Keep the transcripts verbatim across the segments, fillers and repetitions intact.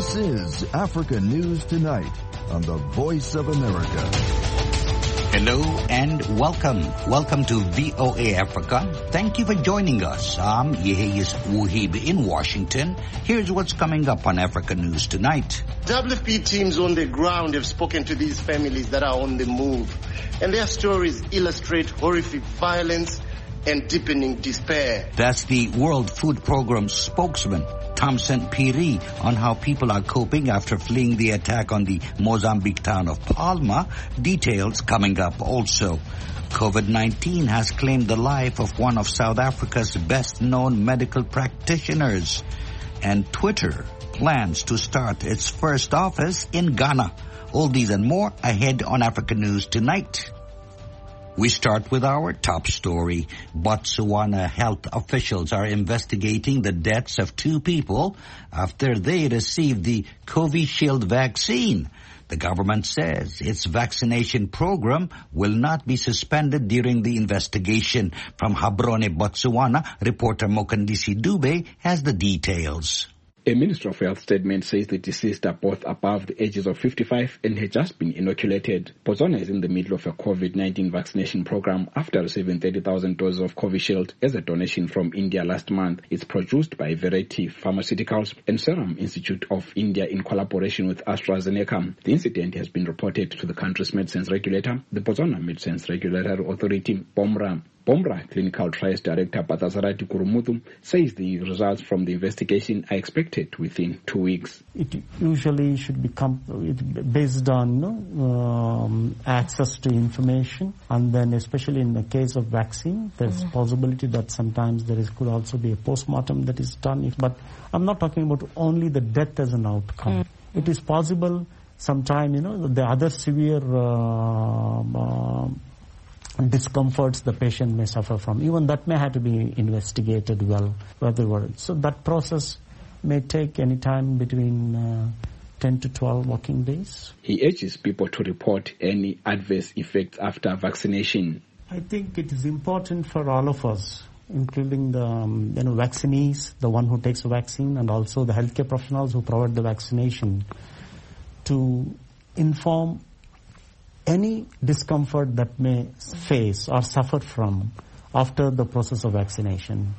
This is Africa News Tonight on the Voice of America. Hello and welcome. Welcome to V O A Africa. Thank you for joining us. I'm Yeheyes Wuhib in Washington. Here's what's coming up on Africa News Tonight. W F P teams on the ground have spoken to these families that are on the move, and their stories illustrate horrific violence and deepening despair. That's the World Food Programme spokesman, Thompson Piri, on how people are coping after fleeing the attack on the Mozambique town of Palma. Details coming up also. COVID nineteen has claimed the life of one of South Africa's best-known medical practitioners. And Twitter plans to start its first office in Ghana. All these and more ahead on Africa News Tonight. We start with our top story. Botswana health officials are investigating the deaths of two people after they received the Covishield vaccine. The government says its vaccination program will not be suspended during the investigation. From Gaborone, Botswana, reporter Mokandisi Dube has the details. A Ministry of Health statement says the deceased are both above the ages of fifty-five and had just been inoculated. Botswana is in the middle of a COVID nineteen vaccination program after receiving thirty thousand doses of Covishield as a donation from India last month. It's produced by Verity Pharmaceuticals and Serum Institute of India in collaboration with AstraZeneca. The incident has been reported to the country's medicines regulator, the Botswana Medicines Regulatory Authority, BOMRA. BOMRA Clinical Trials Director Patasarati Kurumutu says the results from the investigation are expected within two weeks. It usually should become based on you know, um, access to information, and then especially in the case of vaccine, there's mm-hmm. possibility that sometimes there is could also be a postmortem that is done. But I'm not talking about only the death as an outcome. Mm-hmm. It is possible sometime you know the other severe uh, uh, discomforts the patient may suffer from. Even that may have to be investigated well. Whether so that process may take any time between uh, ten to twelve working days. He urges people to report any adverse effects after vaccination. I think it is important for all of us, including the um, you know vaccinees, the one who takes the vaccine, and also the healthcare professionals who provide the vaccination, to inform any discomfort that may face or suffer from after the process of vaccination.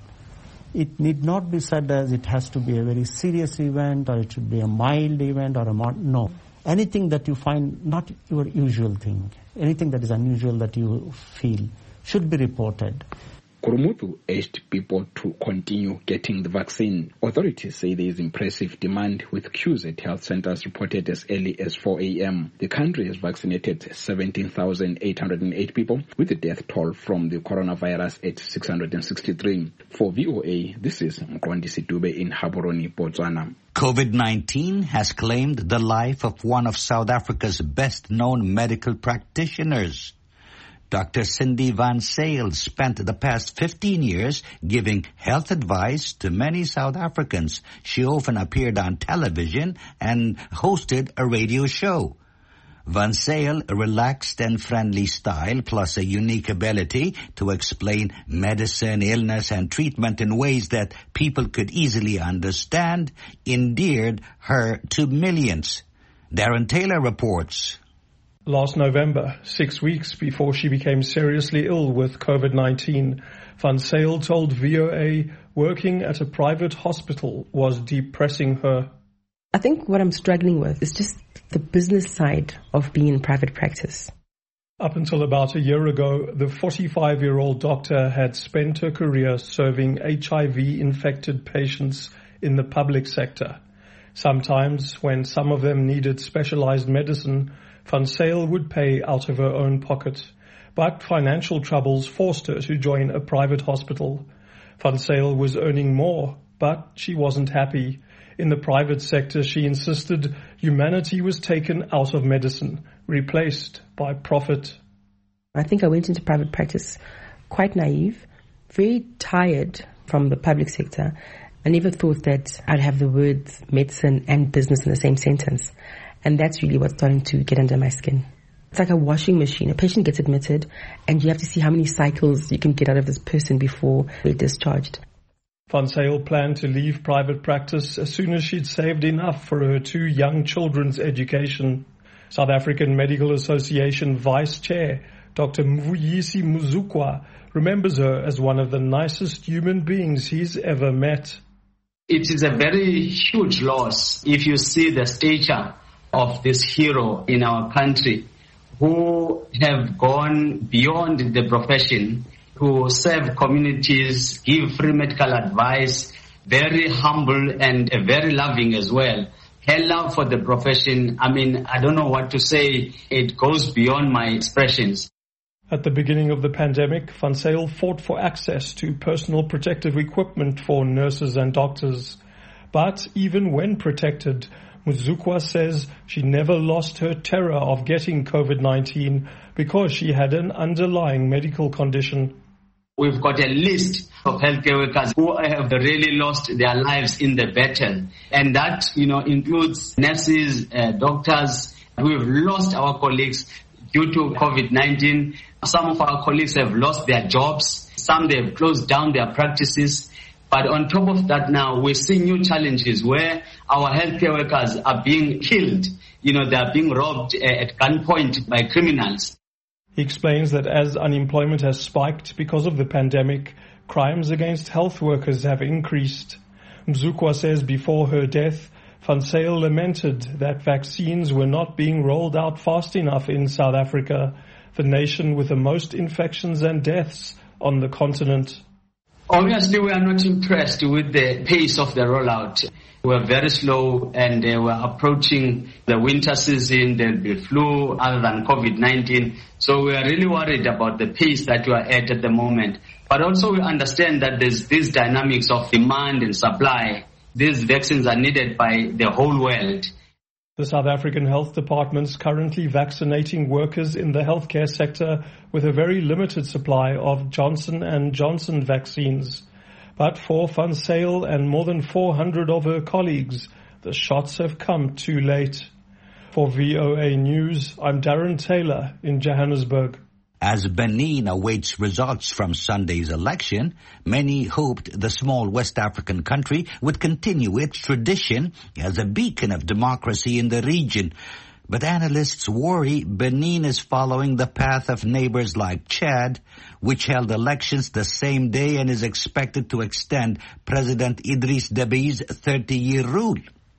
It need not be said as it has to be a very serious event or it should be a mild event or a mod- no. Anything that you find not your usual thing, anything that is unusual that you feel should be reported. Kurumutu urged people to continue getting the vaccine. Authorities say there is impressive demand, with queues at health centers reported as early as four a.m. The country has vaccinated seventeen thousand eight hundred eight people, with the death toll from the coronavirus at six hundred sixty-three. For V O A, this is Mkondisi Dube in Gaborone, Botswana. COVID nineteen has claimed the life of one of South Africa's best-known medical practitioners. Doctor Cindy Van Zyl spent the past fifteen years giving health advice to many South Africans. She often appeared on television and hosted a radio show. Van Zyl, a relaxed and friendly style, plus a unique ability to explain medicine, illness, and treatment in ways that people could easily understand, endeared her to millions. Darren Taylor reports. Last November, six weeks before she became seriously ill with COVID nineteen, Van Zyl told V O A working at a private hospital was depressing her. I think what I'm struggling with is just the business side of being in private practice. Up until about a year ago, the forty-five-year-old doctor had spent her career serving H I V-infected patients in the public sector. Sometimes, when some of them needed specialized medicine, Van Zyl would pay out of her own pocket, but financial troubles forced her to join a private hospital. Van Zyl was earning more, but she wasn't happy. In the private sector, she insisted humanity was taken out of medicine, replaced by profit. I think I went into private practice quite naive, very tired from the public sector. I never thought that I'd have the words medicine and business in the same sentence. And that's really what's starting to get under my skin. It's like a washing machine. A patient gets admitted and you have to see how many cycles you can get out of this person before they're discharged. Van Zyl planned to leave private practice as soon as she'd saved enough for her two young children's education. South African Medical Association Vice Chair, Doctor Mvuyisi Muzukwa, remembers her as one of the nicest human beings he's ever met. It is a very huge loss if you see the stature of this hero in our country who have gone beyond the profession to serve communities, give free medical advice, very humble and very loving as well. Her love for the profession, I mean, I don't know what to say. It goes beyond my expressions. At the beginning of the pandemic, Van Zyl fought for access to personal protective equipment for nurses and doctors. But even when protected, Muzukwa says she never lost her terror of getting COVID nineteen because she had an underlying medical condition. We've got a list of healthcare workers who have really lost their lives in the battle. And that, you know, includes nurses, uh, doctors. We've lost our colleagues due to COVID nineteen. Some of our colleagues have lost their jobs. Some they've closed down their practices. But on top of that now, we're seeing new challenges where our healthcare workers are being killed. You know, they are being robbed uh, at gunpoint by criminals. He explains that as unemployment has spiked because of the pandemic, crimes against health workers have increased. Mzukwa says before her death, Van Zyl lamented that vaccines were not being rolled out fast enough in South Africa, the nation with the most infections and deaths on the continent. Obviously, we are not impressed with the pace of the rollout. We're very slow and uh, we're approaching the winter season. There'll be flu other than COVID nineteen. So we are really worried about the pace that we are at at the moment. But also we understand that there's these dynamics of demand and supply. These vaccines are needed by the whole world. The South African Health Department's currently vaccinating workers in the healthcare sector with a very limited supply of Johnson and Johnson vaccines. But for Van Zyl and more than four hundred of her colleagues, the shots have come too late. For V O A News, I'm Darren Taylor in Johannesburg. As Benin awaits results from Sunday's election, many hoped the small West African country would continue its tradition as a beacon of democracy in the region. But analysts worry Benin is following the path of neighbors like Chad, which held elections the same day and is expected to extend President Idriss Déby's thirty-year rule.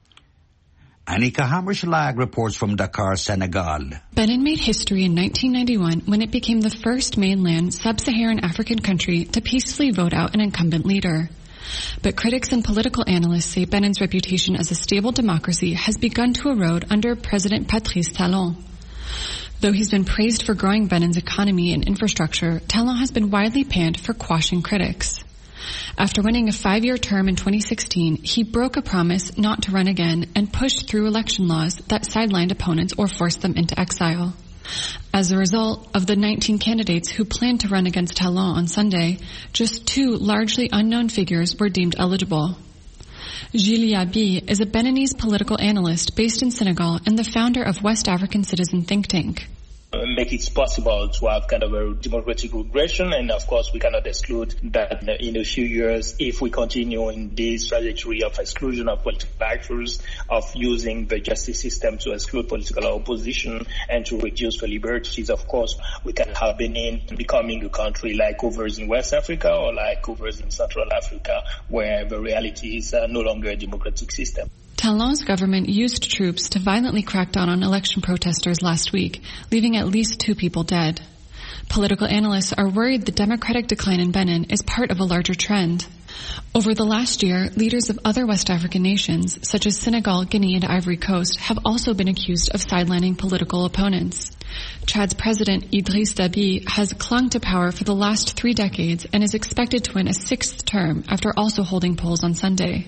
Anika Hammerschlag reports from Dakar, Senegal. Benin made history in nineteen ninety-one when it became the first mainland sub-Saharan African country to peacefully vote out an incumbent leader. But critics and political analysts say Benin's reputation as a stable democracy has begun to erode under President Patrice Talon. Though he's been praised for growing Benin's economy and infrastructure, Talon has been widely panned for quashing critics. After winning a five-year term in twenty sixteen, he broke a promise not to run again and pushed through election laws that sidelined opponents or forced them into exile. As a result, of the nineteen candidates who planned to run against Talon on Sunday, just two largely unknown figures were deemed eligible. Gilles Yabi is a Beninese political analyst based in Senegal and the founder of West African Citizen think tank. Make it possible to have kind of a democratic regression, and of course we cannot exclude that in a few years, if we continue in this trajectory of exclusion of political actors, of using the justice system to exclude political opposition and to reduce the liberties, of course we can have Benin becoming a country like others in West Africa or like others in Central Africa, where the reality is uh, no longer a democratic system. Talon's government used troops to violently crack down on election protesters last week, leaving at least two people dead. Political analysts are worried the democratic decline in Benin is part of a larger trend. Over the last year, leaders of other West African nations, such as Senegal, Guinea, and Ivory Coast, have also been accused of sidelining political opponents. Chad's president, Idriss Déby, has clung to power for the last three decades and is expected to win a sixth term after also holding polls on Sunday.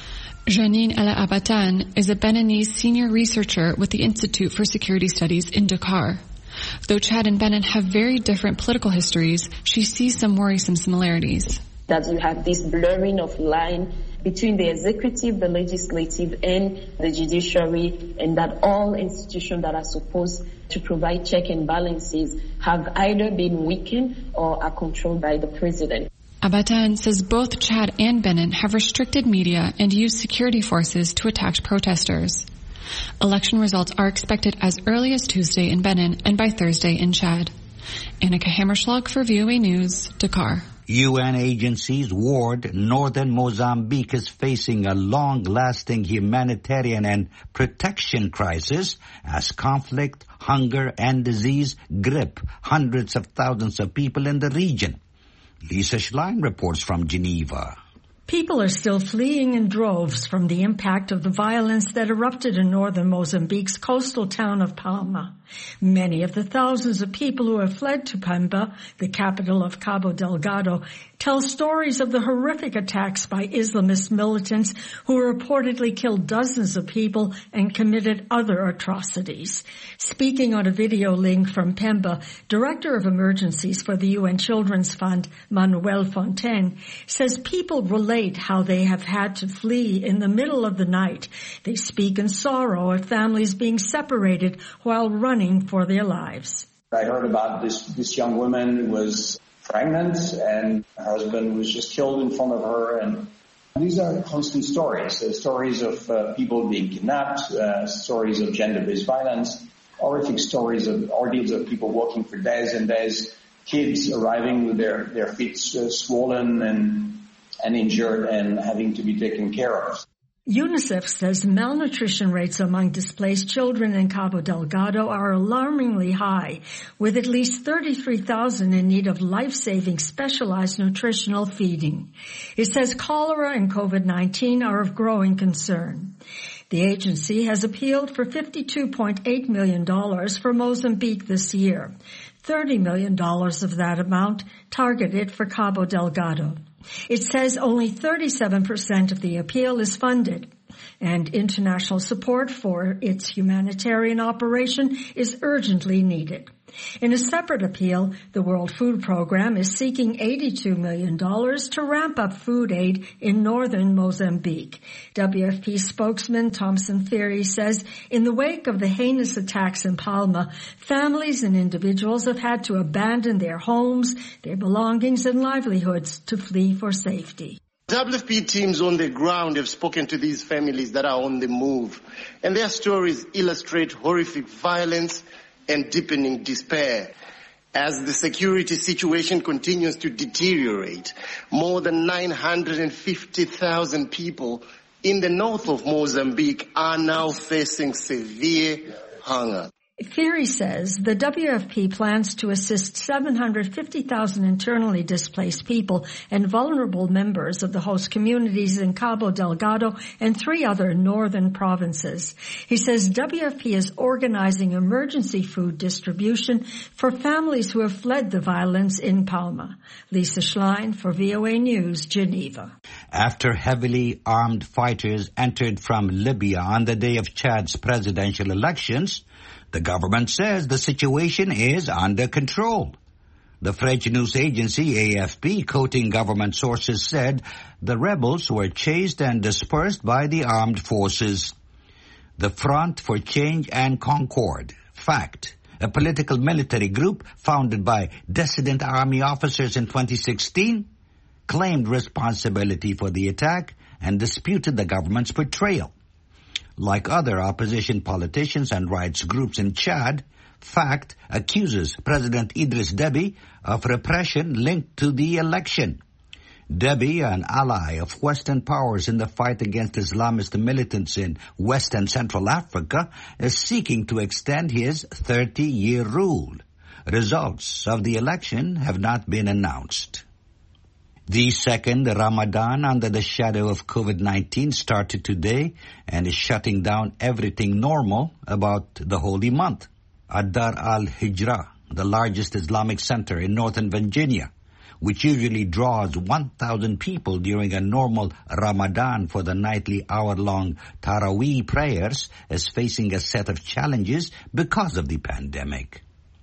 Janine Ella Abatan is a Beninese senior researcher with the Institute for Security Studies in Dakar. Though Chad and Benin have very different political histories, she sees some worrisome similarities. That you have this blurring of line between the executive, the legislative, and the judiciary, and that all institutions that are supposed to provide check and balances have either been weakened or are controlled by the president. Abatan says both Chad and Benin have restricted media and used security forces to attack protesters. Election results are expected as early as Tuesday in Benin and by Thursday in Chad. Annika Hammerschlag for V O A News, Dakar. U N agencies warned northern Mozambique is facing a long-lasting humanitarian and protection crisis as conflict, hunger, and disease grip hundreds of thousands of people in the region. Lisa Schlein reports from Geneva. People are still fleeing in droves from the impact of the violence that erupted in northern Mozambique's coastal town of Palma. Many of the thousands of people who have fled to Pemba, the capital of Cabo Delgado, tell stories of the horrific attacks by Islamist militants who reportedly killed dozens of people and committed other atrocities. Speaking on a video link from Pemba, Director of Emergencies for the U N Children's Fund, Manuel Fontaine, says people relate how they have had to flee in the middle of the night. They speak in sorrow of families being separated while running for their lives. I heard about this, this young woman who was pregnant and her husband was just killed in front of her. And these are constant stories, uh, stories of uh, people being kidnapped, uh, stories of gender-based violence, horrific stories of ordeals of people walking for days and days, kids arriving with their, their feet uh, swollen and, and injured and having to be taken care of. UNICEF says malnutrition rates among displaced children in Cabo Delgado are alarmingly high, with at least thirty-three thousand in need of life-saving specialized nutritional feeding. It says cholera and COVID nineteen are of growing concern. The agency has appealed for fifty-two point eight million dollars for Mozambique this year, thirty million dollars of that amount targeted for Cabo Delgado. It says only thirty-seven percent of the appeal is funded, and international support for its humanitarian operation is urgently needed. In a separate appeal, the World Food Program is seeking eighty-two million dollars to ramp up food aid in northern Mozambique. W F P spokesman Thompson Theory says in the wake of the heinous attacks in Palma, families and individuals have had to abandon their homes, their belongings and livelihoods to flee for safety. W F P teams on the ground have spoken to these families that are on the move, and their stories illustrate horrific violence and deepening despair. As the security situation continues to deteriorate, more than nine hundred fifty thousand people in the north of Mozambique are now facing severe hunger. Theory says the W F P plans to assist seven hundred fifty thousand internally displaced people and vulnerable members of the host communities in Cabo Delgado and three other northern provinces. He says W F P is organizing emergency food distribution for families who have fled the violence in Palma. Lisa Schlein for V O A News, Geneva. After heavily armed fighters entered from Libya on the day of Chad's presidential elections, the government says the situation is under control. The French news agency A F P, quoting government sources, said the rebels were chased and dispersed by the armed forces. The Front for Change and Concord, FACT, a political military group founded by dissident army officers in twenty sixteen, claimed responsibility for the attack and disputed the government's portrayal. Like other opposition politicians and rights groups in Chad, FACT accuses President Idriss Deby of repression linked to the election. Deby, an ally of Western powers in the fight against Islamist militants in West and Central Africa, is seeking to extend his thirty-year rule. Results of the election have not been announced. The second Ramadan under the shadow of COVID nineteen started today and is shutting down everything normal about the holy month. Ad-Dar al-Hijrah, the largest Islamic center in northern Virginia, which usually draws one thousand people during a normal Ramadan for the nightly hour-long Taraweeh prayers, is facing a set of challenges because of the pandemic.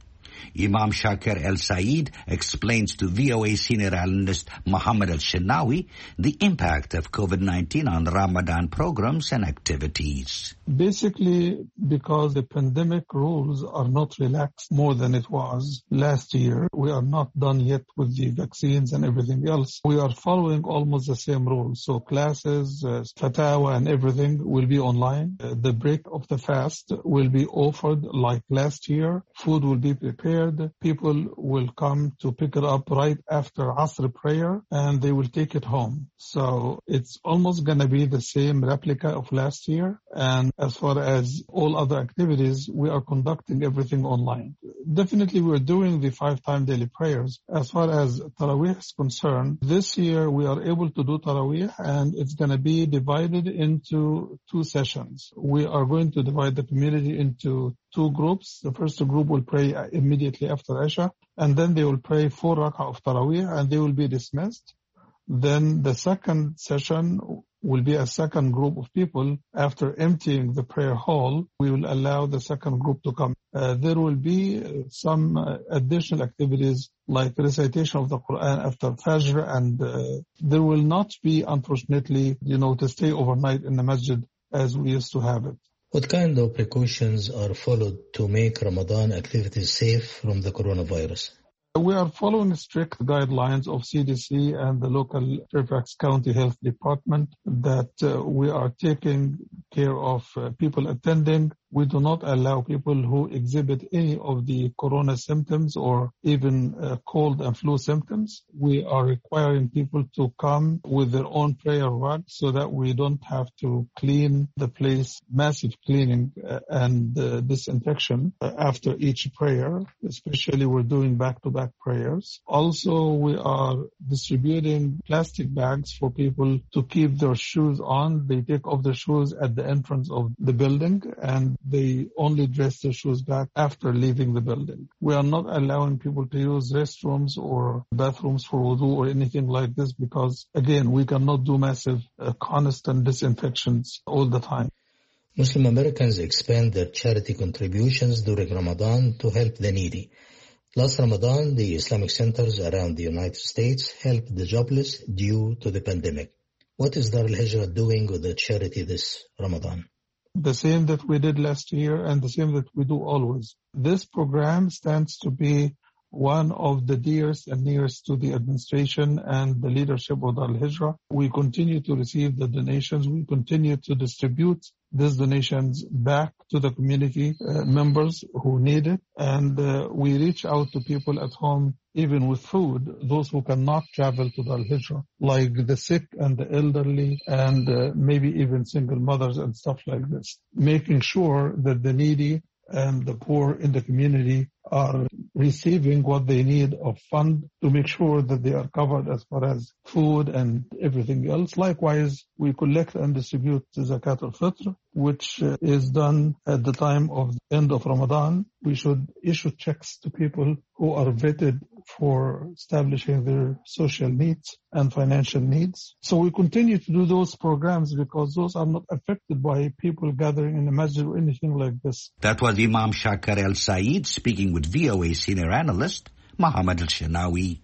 Imam Shakir El Said explains to V O A senior analyst Mohammed Al-Shenawi the impact of COVID nineteen on Ramadan programs and activities. Basically, because the pandemic rules are not relaxed more than it was last year, we are not done yet with the vaccines and everything else. We are following almost the same rules. So classes, uh, fatawa and everything will be online. Uh, the break of the fast will be offered like last year. Food will be prepared. People will come to pick it up right after Asr prayer and they will take it home. So it's almost going to be the same replica of last year. And as far as all other activities, we are conducting everything online. Definitely we're doing the five-time daily prayers. As far as Taraweeh is concerned, this year we are able to do Taraweeh and it's going to be divided into two sessions. We are going to divide the community into two groups. The first group will pray immediately after Isha and then they will pray four rak'ah of Taraweeh and they will be dismissed. Then the second session will be a second group of people. After emptying the prayer hall, we will allow the second group to come. Uh, there will be some uh, additional activities like recitation of the Quran after Fajr, and uh, there will not be, unfortunately, you know, to stay overnight in the masjid as we used to have it. What kind of precautions are followed to make Ramadan activities safe from the coronavirus? We are following strict guidelines of C D C and the local Fairfax County Health Department that uh, we are taking care of uh, people attending. We do not allow people who exhibit any of the corona symptoms or even uh, cold and flu symptoms. We are requiring people to come with their own prayer rug so that we don't have to clean the place, massive cleaning uh, and uh, disinfection uh, after each prayer, especially we're doing back-to-back prayers. Also, we are distributing plastic bags for people to keep their shoes on. They take off their shoes at the entrance of the building and they only dress their shoes back after leaving the building. We are not allowing people to use restrooms or bathrooms for wudu or anything like this because, again, we cannot do massive uh, constant disinfections all the time. Muslim Americans expand their charity contributions during Ramadan to help the needy. Last Ramadan, the Islamic centers around the United States helped the jobless due to the pandemic. What is Dar al-Hijrah doing with the charity this Ramadan? The same that we did last year and the same that we do always. This program stands to be one of the dearest and nearest to the administration and the leadership of Dar al-Hijrah. We continue to receive the donations. We continue to distribute these donations back to the community uh, members who need it. And uh, we reach out to people at home, even with food, those who cannot travel to Dar al-Hijrah, like the sick and the elderly and uh, maybe even single mothers and stuff like this, making sure that the needy and the poor in the community are receiving what they need of fund to make sure that they are covered as far as food and everything else. Likewise, we collect and distribute Zakat al-Fitr, which uh, is done at the time of the end of Ramadan. We should issue checks to people who are vetted for establishing their social needs and financial needs. So we continue to do those programs because those are not affected by people gathering in the masjid or anything like this. That was Imam Shakir El Said speaking with V O A senior analyst Mohammed Al-Shenawi.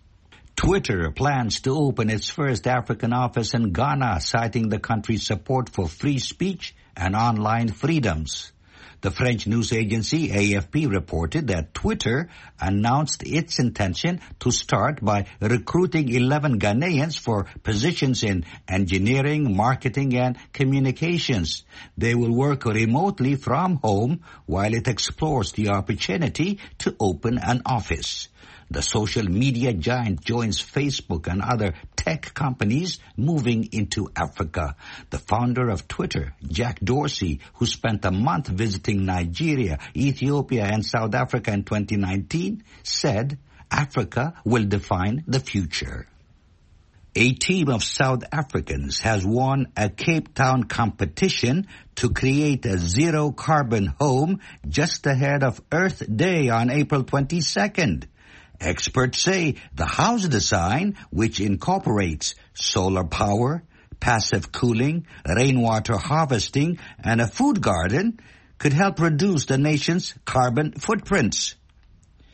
Twitter plans to open its first African office in Ghana, citing the country's support for free speech and online freedoms. The French news agency A F P reported that Twitter announced its intention to start by recruiting eleven Ghanaians for positions in engineering, marketing, and communications. They will work remotely from home while it explores the opportunity to open an office. The social media giant joins Facebook and other tech companies moving into Africa. The founder of Twitter, Jack Dorsey, who spent a month visiting Nigeria, Ethiopia, and South Africa in twenty nineteen, said Africa will define the future. A team of South Africans has won a Cape Town competition to create a zero-carbon home just ahead of Earth Day on April twenty-second. Experts say the house design, which incorporates solar power, passive cooling, rainwater harvesting, and a food garden, could help reduce the nation's carbon footprints.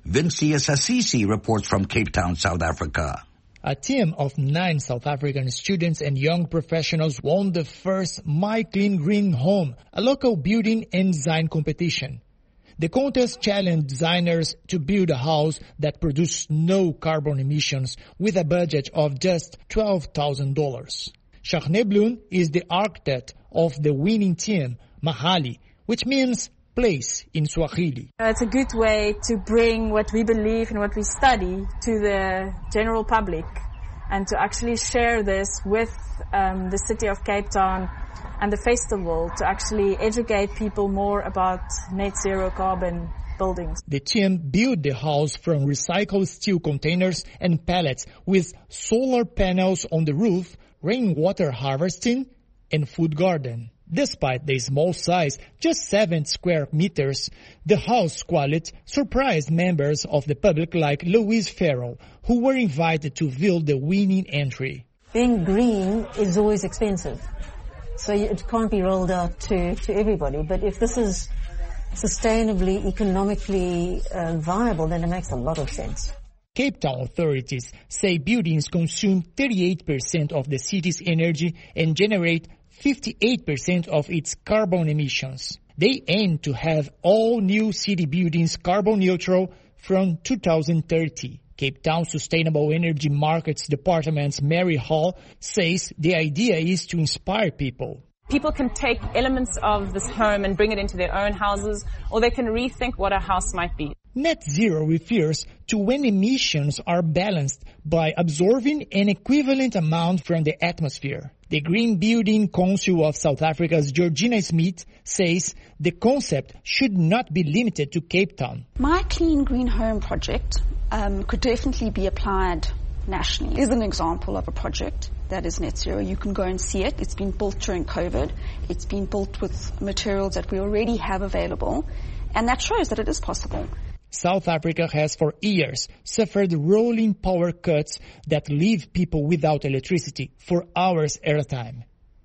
Vincius Assisi reports from Cape Town, South Africa. A team of nine South African students and young professionals won the first My Clean Green Home, a local building and design competition. The contest challenged designers to build a house that produced no carbon emissions with a budget of just twelve thousand dollars. Shachne Bloom is the architect of the winning team, Mahali, which means place in Swahili. It's a good way to bring what we believe and what we study to the general public and to actually share this with um, the city of Cape Town and the festival to actually educate people more about net zero carbon buildings. The team built the house from recycled steel containers and pallets with solar panels on the roof, rainwater harvesting, and food garden. Despite the small size, just seven square meters, the house quality surprised members of the public like Louise Farrell, who were invited to view the winning entry. Being green is always expensive, so it can't be rolled out to, to everybody. But if this is sustainably, economically uh, viable, then it makes a lot of sense. Cape Town authorities say buildings consume thirty-eight percent of the city's energy and generate fifty-eight percent of its carbon emissions. They aim to have all new city buildings carbon neutral from two thousand thirty. Cape Town Sustainable Energy Markets Department's Mary Hall says the idea is to inspire people. People can take elements of this home and bring it into their own houses, or they can rethink what a house might be. Net zero refers to when emissions are balanced by absorbing an equivalent amount from the atmosphere. The Green Building Council of South Africa's Georgina Smith says the concept should not be limited to Cape Town. My Clean Green Home project um, could definitely be applied nationally. It is an example of a project that is net zero. You can go and see it. It's been built during COVID. It's been built with materials that we already have available, and that shows that it is possible. South Africa has for years suffered rolling power cuts that leave people without electricity for hours at a time.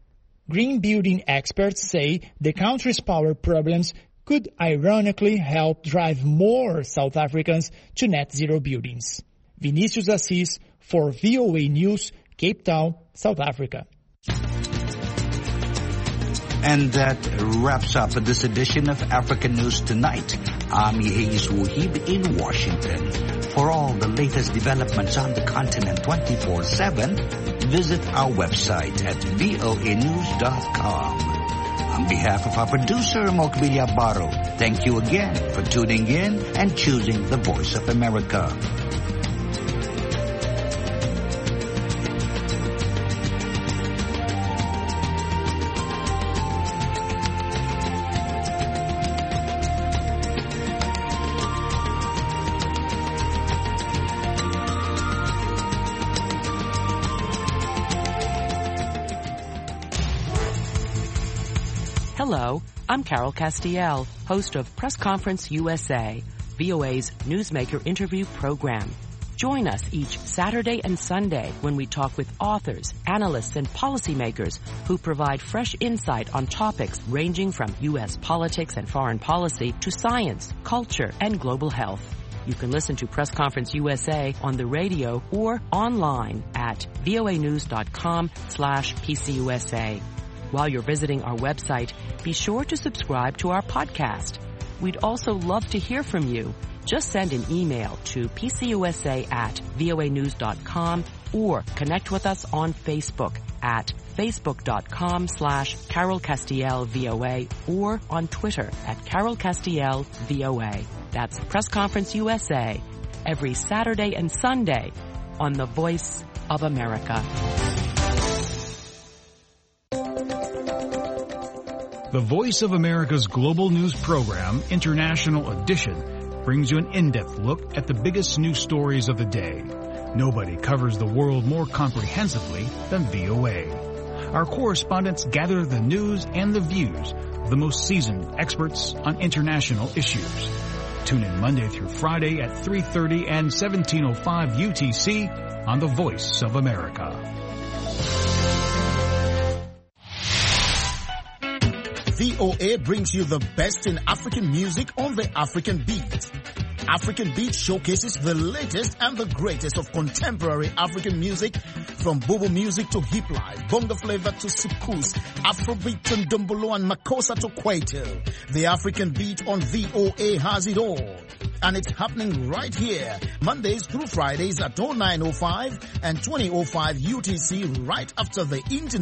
Green building experts say the country's power problems could ironically help drive more South Africans to net zero buildings. Vinicius Assis for V O A News, Cape Town, South Africa. And that wraps up this edition of African News Tonight. I'm Yehis Wuhib in Washington. For all the latest developments on the continent twenty-four seven, visit our website at V O A news dot com. On behalf of our producer, Mokbilia Baro, thank you again for tuning in and choosing the Voice of America. Hello, I'm Carol Castiel, host of Press Conference U S A, V O A's newsmaker interview program. Join us each Saturday and Sunday when we talk with authors, analysts, and policymakers who provide fresh insight on topics ranging from U S politics and foreign policy to science, culture, and global health. You can listen to Press Conference U S A on the radio or online at voa news dot com slash P C U S A. While you're visiting our website, be sure to subscribe to our podcast. We'd also love to hear from you. Just send an email to p c u s a at voa news dot com or connect with us on Facebook at facebook dot com slash Carol Castiel V O A or on Twitter at Carol Castiel V O A. That's Press Conference U S A every Saturday and Sunday on the Voice of America. The Voice of America's global news program, International Edition, brings you an in-depth look at the biggest news stories of the day. Nobody covers the world more comprehensively than V O A. Our correspondents gather the news and the views of the most seasoned experts on international issues. Tune in Monday through Friday at three thirty and seventeen oh five U T C on The Voice of America. V O A brings you the best in African music on the African beat. African Beat showcases the latest and the greatest of contemporary African music, from Bobo music to hip life, bongo flavor to sukus, Afrobeat and Dumbolo and Makossa to Kwaito. The African Beat on V O A has it all. And it's happening right here, Mondays through Fridays at oh nine oh five and twenty oh five U T C, right after the internet.